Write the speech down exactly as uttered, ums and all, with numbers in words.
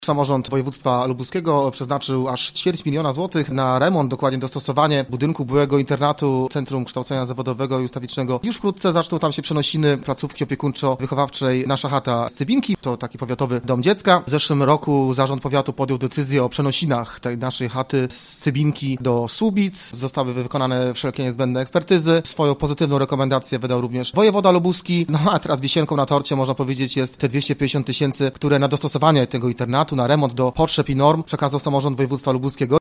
Samorząd województwa lubuskiego przeznaczył aż ćwierć miliona złotych na remont, dokładnie dostosowanie budynku byłego internatu Centrum Kształcenia Zawodowego i Ustawicznego. Już wkrótce zaczną tam się przenosiny placówki opiekuńczo-wychowawczej Nasza Chata z Cybinki. To taki powiatowy dom dziecka. W zeszłym roku zarząd powiatu podjął decyzję o przenosinach tej naszej chaty z Cybinki do Słubic. Zostały wykonane wszelkie niezbędne ekspertyzy. Swoją pozytywną rekomendację wydał również wojewoda lubuski. No a teraz wisienką na torcie, można powiedzieć, jest te dwieście pięćdziesiąt tysięcy, które na dostosowanie tego internatu, na remont do potrzeb i norm przekazał samorząd województwa lubuskiego.